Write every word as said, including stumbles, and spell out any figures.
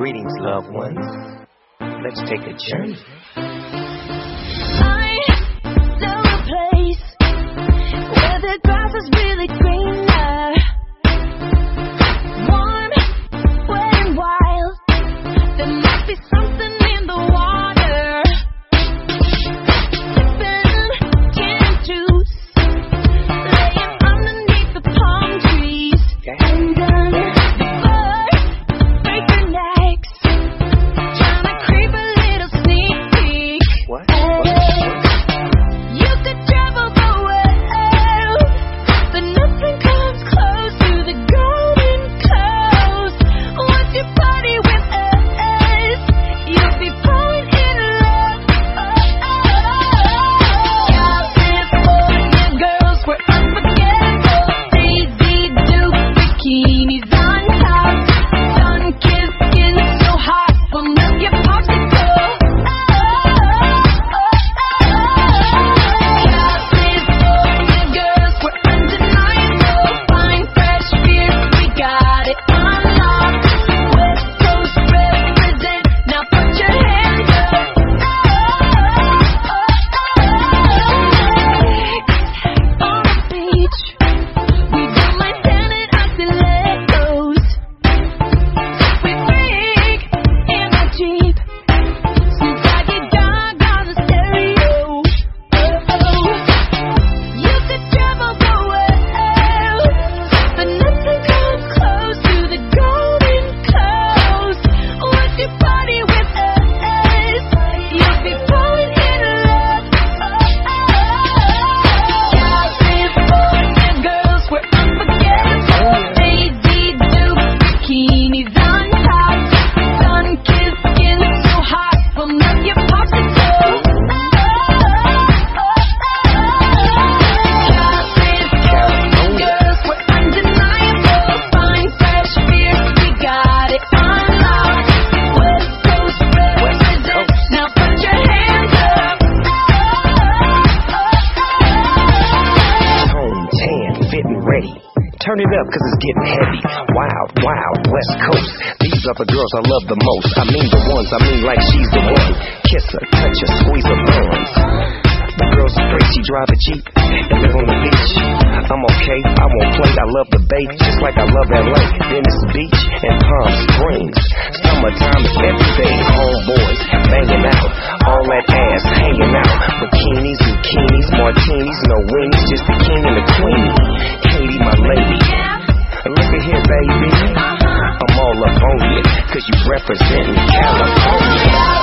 Greetings, loved ones. Let's take a journey. I know a place where the grass is really greener, warm, wet and wild. There must be something in the water. Sipping gin juice, laying underneath the palm trees. And then the birds break their necks, trying to creep a little sneak peek. What? You could travel the world, but nothing comes close to the Golden Coast. Once you party with us, you'll be falling in love. California girls were unforgettable. Daisy Duke bikinis on top, sun-kissed skin so hot will melt your popsicle. California girls were undeniable. Fine, fresh, fierce, we got it on lock. West Coast represent, now put your hands up. On the beach, we don't mind standing stilettos. We freak in the Jeep, some Lady Gaga on the stereo. You could travel the world, but nothing comes close to the Golden Coast. Once you party with us, you'll be falling in love. California girls were unforgettable. Daisy Duke bikinis on top, sun-kissed skin so hot will melt your popsicle. California girls were undeniable. Fine, fresh, fierce, we got it on lock. West Coast represent, now put your hands up. Tone, tan, fit and ready. Turn it up cause it's getting heavy. Wild, wild, West Coast. These are the girls I love the most. I mean the ones, I mean like she's the one. Kiss her, touch her, squeeze her buns. The girl's afraid she drive a Jeep and live on the beach. I'm okay, I won't play. I love the bay, just like I love L A. Venice Beach and Palm Springs. Summertime is everything. Homeboys banging out, all that ass hanging out. Bikinis, bikinis, martinis, no wings, just the king and the queen. Katie, my lady. Look at here, baby. I'm all up on you, cause you representing California.